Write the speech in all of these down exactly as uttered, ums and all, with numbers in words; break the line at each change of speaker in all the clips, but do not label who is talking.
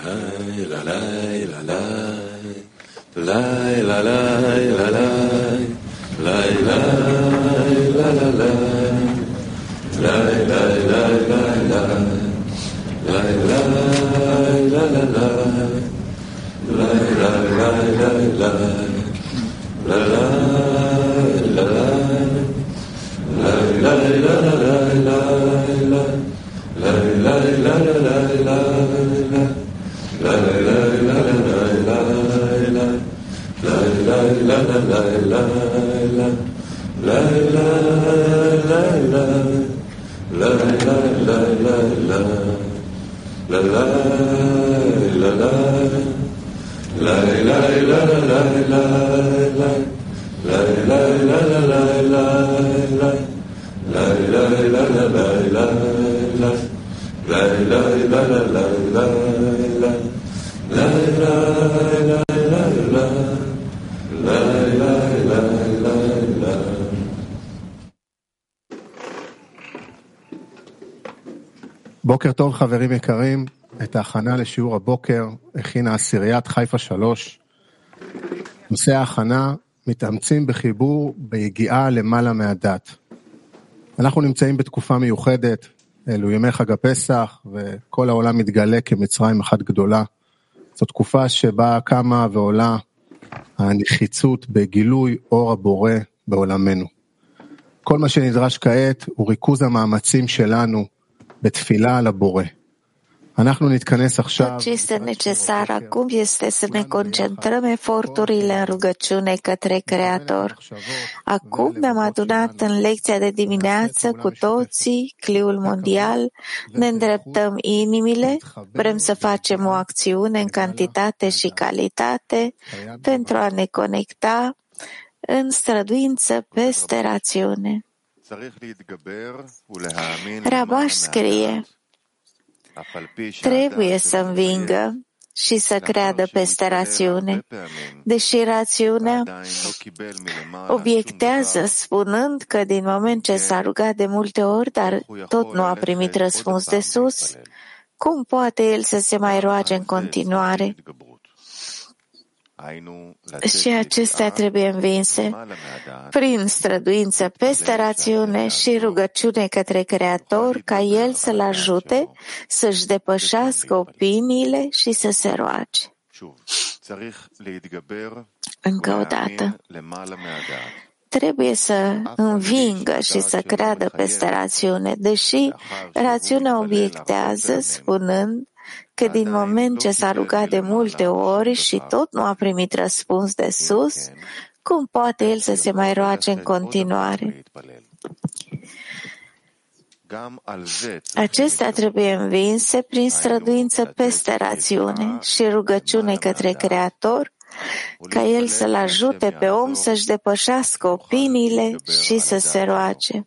בוקר טוב חברים יקרים, את ההכנה לשיעור הבוקר הכינה עשיריית חיפה שלוש. נושא ההכנה מתאמצים בחיבור ביגיעה למעלה מהדת. אנחנו נמצאים בתקופה מיוחדת, אלו ימי חג הפסח וכל העולם מתגלה כמצרים אחת גדולה. זו תקופה שבה קמה ועולה הנחיצות בגילוי אור הבורא בעולמנו. כל מה שנדרש כעת הוא ריכוז המאמצים שלנו בתפילה על הבורא. אנחנו נתכנס עכשיו.
Ce este necesar acum este să ne concentrăm eforturile în rugăciune către Creator. Acum ne-am adunat în lecția de dimineață cu toții, cliul mondial, ne îndreptăm inimile, vrem să facem o acțiune în cantitate și calitate pentru a ne conecta în străduință peste rațiune. Rabash scrie, trebuie să învingă și să creadă peste rațiune, deși rațiunea obiectează spunând că din moment ce s-a rugat de multe ori, dar tot nu a primit răspuns de sus, cum poate el să se mai roage în continuare? Și acestea trebuie învinse prin străduință peste rațiune și rugăciune către Creator ca El să-l ajute să-și depășească opiniile și să se roage. Încă o dată, trebuie să învingă și să creadă peste rațiune, deși rațiunea obiectează spunând că din moment ce s-a rugat de multe ori și tot nu a primit răspuns de sus, cum poate el să se mai roage în continuare? Acestea trebuie învinse prin străduință peste rațiune și rugăciune către Creator, ca el să-l ajute pe om să-și depășească opiniile și să se roage.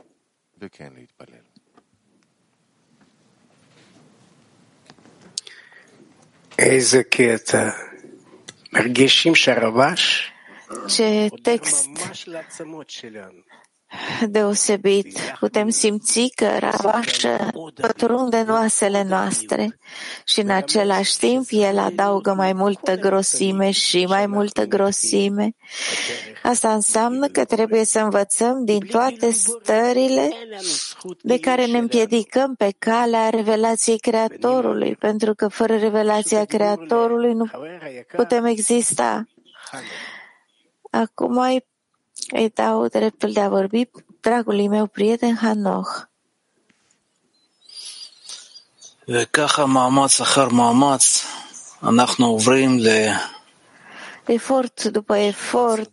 איזה קטע. מרגישים שהרבש
Ce text deosebit. Putem simți că Rabash pătrunde în oasele noastre și în același timp el adaugă mai multă grosime și mai multă grosime. Asta înseamnă că trebuie să învățăm din toate stările de care ne împiedicăm pe calea revelației Creatorului, pentru că fără revelația Creatorului nu putem exista. Acum îi, îi dau dreptul de a vorbi dragului meu prieten Hanoch.
וככה מאמץ אחר מאמץ אנחנו עוברים ל...
Efort după efort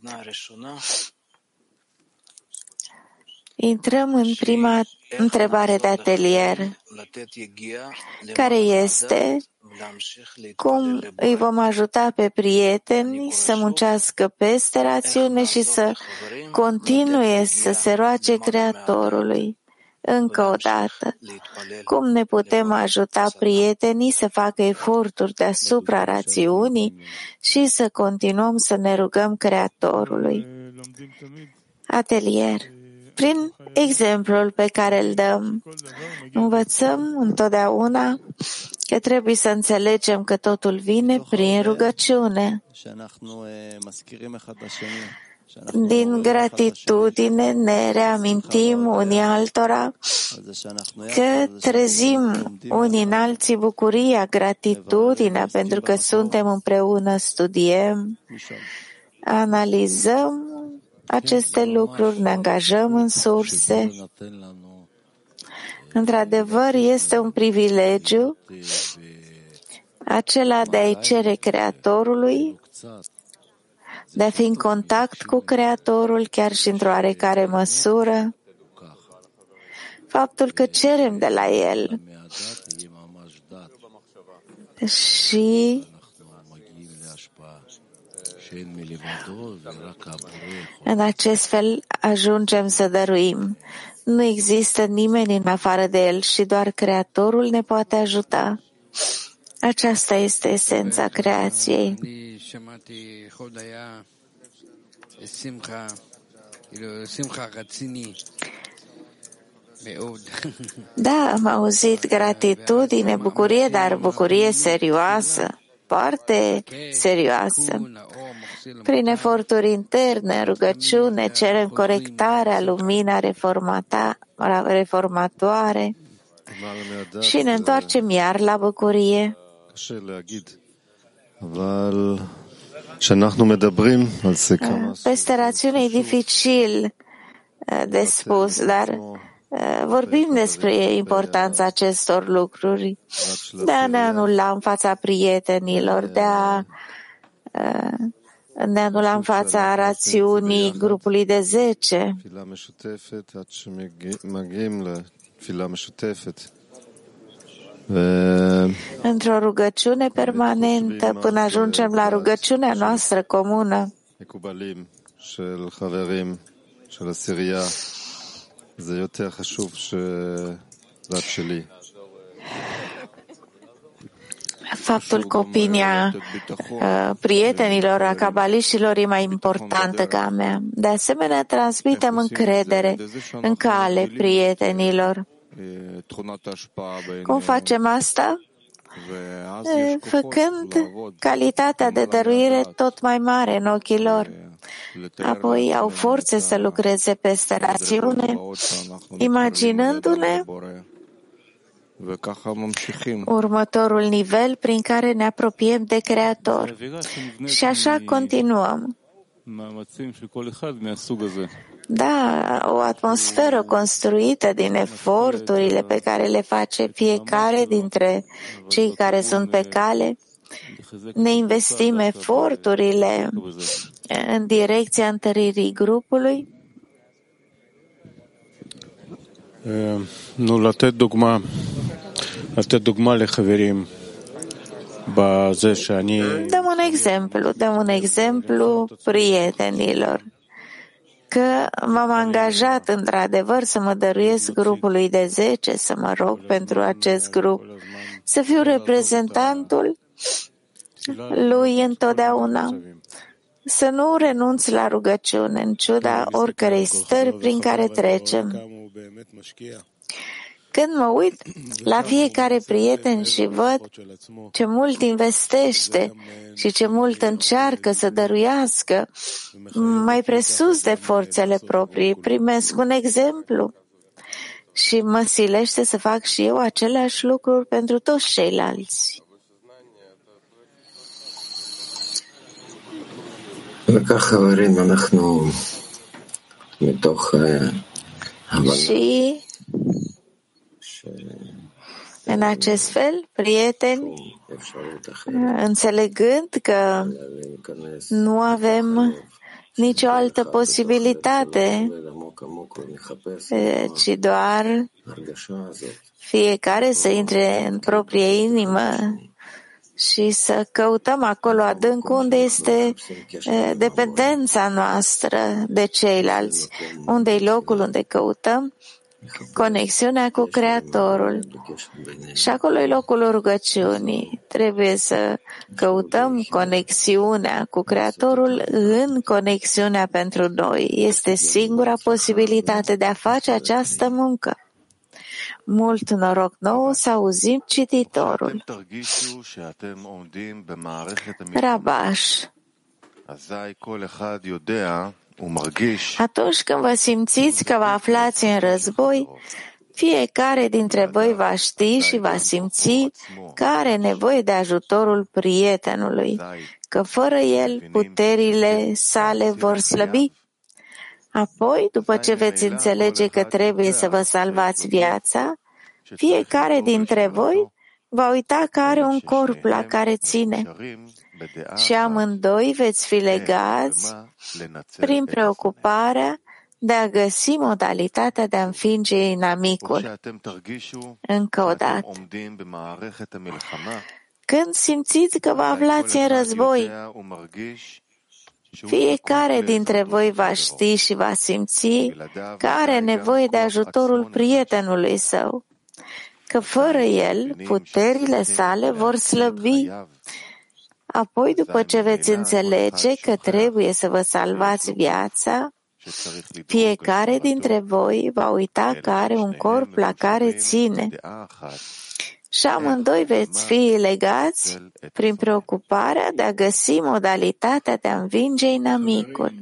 intrăm în prima întrebare de atelier, care este cum îi vom ajuta pe prieteni să muncească peste rațiune și să continue să se roage Creatorului. Încă o dată, cum ne putem ajuta prietenii să facă eforturi deasupra rațiunii și să continuăm să ne rugăm Creatorului? Atelier. Prin exemplul pe care îl dăm, învățăm întotdeauna că trebuie să înțelegem că totul vine prin rugăciune. Din gratitudine ne reamintim unii altora că trezim unii în alții bucuria, gratitudinea, pentru că suntem împreună, studiem, analizăm aceste lucruri, ne angajăm în surse. Într-adevăr, este un privilegiu acela de a-i cere Creatorului, de a fi în contact cu Creatorul, chiar și într-o oarecare măsură, faptul că cerem de la El și în acest fel ajungem să dăruim. Nu există nimeni în afară de El și doar Creatorul ne poate ajuta. Aceasta este esența creației. Da, am auzit gratitudine, bucurie, dar bucurie serioasă, foarte serioasă. Prin eforturi interne, rugăciune, cerem corectarea, lumina reformatoare și ne întoarcem iar la bucurie. Peste rațiune e dificil de spus, dar vorbim despre importanța acestor lucruri, de a ne anula în fața prietenilor, de a ne anula în fața rațiunii grupului de zece. Într-o rugăciune permanentă până ajungem la rugăciunea noastră comună. Faptul că opinia uh, prietenilor, a cabaliștilor e mai importantă ca a mea. De asemenea, transmitem încredere în cale prietenilor. Cum facem asta? Făcând calitatea de dăruire tot mai mare în ochii lor. Apoi au forțe să lucreze peste rațiune, imaginându-ne următorul nivel prin care ne apropiem de Creator. Și așa continuăm. Da, o atmosferă construită din eforturile pe care le face fiecare dintre cei care sunt pe cale. Ne investim eforturile în direcția întăririi grupului.
Nu, לתת דוגמה, לתת דוגמה לחברים בזה שאני...
Dăm un exemplu, dăm un exemplu prietenilor, că m-am angajat într-adevăr să mă dăruiesc grupului de zece, să mă rog pentru acest grup, să fiu reprezentantul lui întotdeauna, să nu renunț la rugăciune în ciuda oricărei stări prin care trecem. Când mă uit la fiecare prieten și văd ce mult investește și ce mult încearcă să dăruiască, mai presus de forțele proprii, primesc un exemplu și mă silește să fac și eu aceleași lucruri pentru toți ceilalți. Și în acest fel, prieteni, înțelegând că nu avem nicio altă posibilitate, ci doar fiecare să intre în proprie inimă și să căutăm acolo adânc unde este dependența noastră de ceilalți, unde e locul unde căutăm conexiunea cu Creatorul. Și acolo e locul rugăciunii. Trebuie să căutăm conexiunea cu Creatorul în conexiunea pentru noi. Este singura posibilitate de a face această muncă. Mult noroc nou, să auzim cititorul. Rabaș. Atunci când vă simțiți că vă aflați în război, fiecare dintre voi va ști și va simți că are nevoie de ajutorul prietenului, că fără el puterile sale vor slăbi. Apoi, după ce veți înțelege că trebuie să vă salvați viața, fiecare dintre voi va uita că are un corp la care ține și amândoi veți fi legați prin preocuparea de a găsi modalitatea de a învinge inamicul. Încă o dată. Când simțiți că vă aflați în război, fiecare dintre voi va ști și va simți că are nevoie de ajutorul prietenului său, că fără el puterile sale vor slăbi. Apoi, după ce veți înțelege că trebuie să vă salvați viața, fiecare dintre voi va uita că are un corp la care ține și amândoi veți fi legați prin preocuparea de a găsi modalitatea de a învinge inamicul.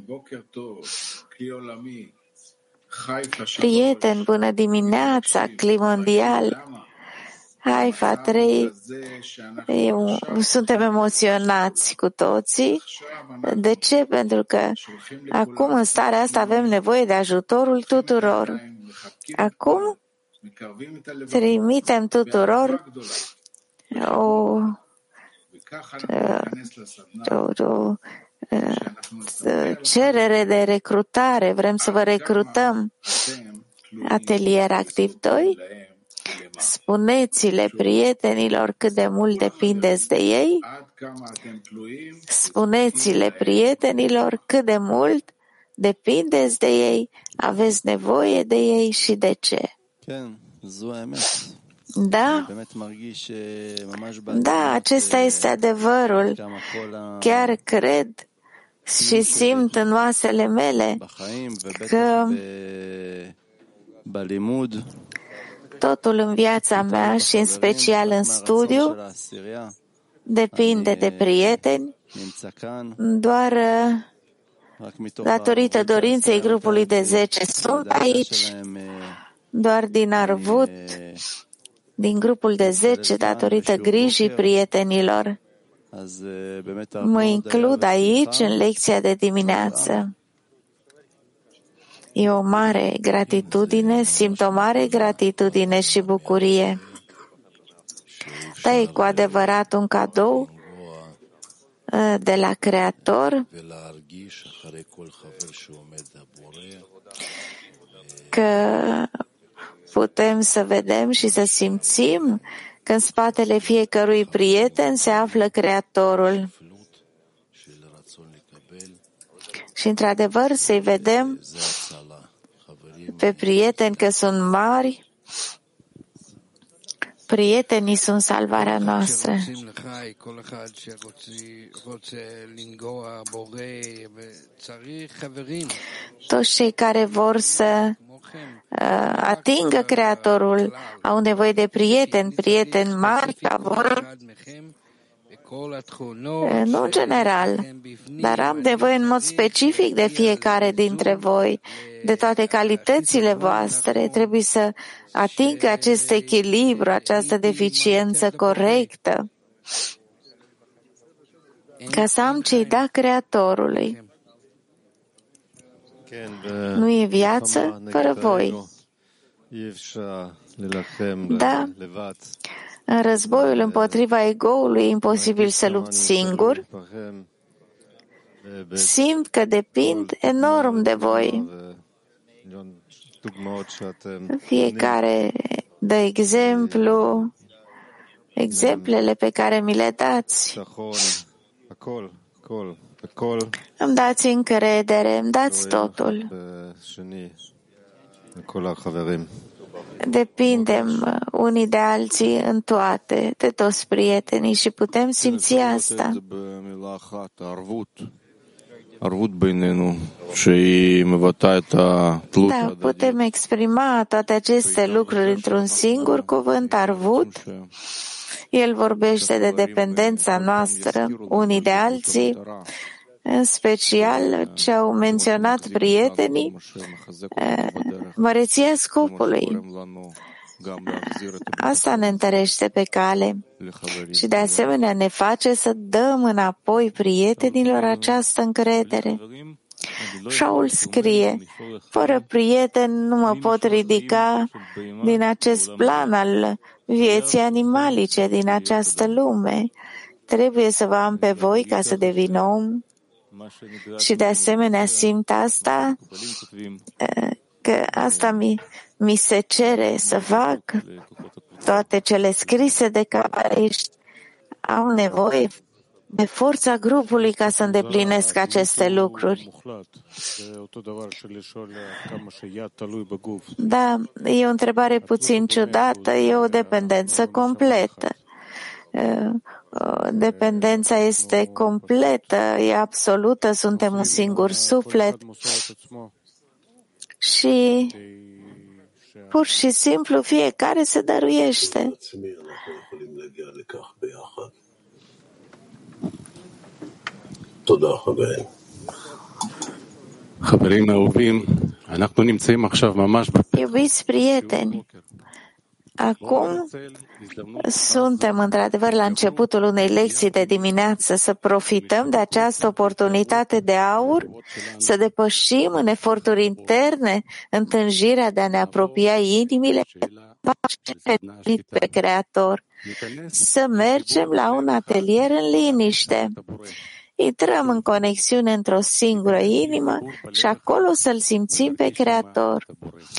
Prieteni, bună dimineața, Cli Mondial, Haifa trei, eu, suntem emoționați cu toții. De ce? Pentru că acum, în starea asta, avem nevoie de ajutorul tuturor. Acum trimitem tuturor o, o, o, o cerere de recrutare. Vrem să vă recrutăm. Atelier Activ doi. Spuneți-le prietenilor cât de mult depindeți de ei. Spuneți-le prietenilor cât de mult depindeți de ei, aveți nevoie de ei și de ce. Da, da, acesta este adevărul. Chiar cred și simt în oasele mele că totul în viața mea și în special în studiu depinde de prieteni, doar datorită dorinței grupului de zece sunt aici, doar din arvut, din grupul de zece, datorită grijii prietenilor. Mă includ aici în lecția de dimineață. E o mare gratitudine, simt o mare gratitudine și bucurie. Da, e cu adevărat un cadou de la Creator că putem să vedem și să simțim că în spatele fiecărui prieten se află Creatorul. Și într-adevăr să-i vedem pe prieteni că sunt mari, prietenii sunt salvarea noastră. Toți cei care vor să uh, atingă Creatorul au nevoie de prieteni, prieteni mari ca voi. Nu în general, dar am nevoie în mod specific de fiecare dintre voi, de toate calitățile voastre. Trebuie să atingă acest echilibru, această deficiență corectă, ca să am ce-i da Creatorului. Nu e viață fără voi. Da, în războiul împotriva egoului e imposibil să lupți singur. Simt că depind enorm de voi. Fiecare dă exemplu, exemplele pe care mi le dați. Îmi dați încredere, îmi dați totul. Depindem unii de alții în toate, de toți prietenii și putem simți asta. Da, putem exprima toate aceste lucruri într-un singur cuvânt, arvut. El vorbește de dependența noastră unii de alții, în special ce au menționat prietenii, măreția scopului. Asta ne întărește pe cale și de asemenea ne face să dăm înapoi prietenilor această încredere. Shaul scrie, fără prieten nu mă pot ridica din acest plan al vieții animalice, din această lume. Trebuie să vă am pe voi ca să devin om și de asemenea simt asta, că asta mi, mi se cere să fac. Toate cele scrise de cariști au nevoie de forța grupului ca să îndeplinesc aceste lucruri. Da, e o întrebare puțin ciudată, e o dependență completă. Dependența este completă, e absolută, suntem un singur suflet și pur și simplu fiecare se dăruiește. Iubiți prieteni, acum suntem într-adevăr la începutul unei lecții de dimineață, să profităm de această oportunitate de aur, să depășim în eforturi interne întânjirea de a ne apropia inimile pe Creator, să mergem la un atelier în liniște. Intrăm în conexiune într-o singură inimă și acolo să-L simțim pe Creator.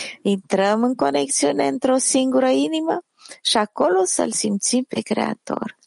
Intrăm în conexiune într-o singură inimă și acolo să-L simțim pe Creator.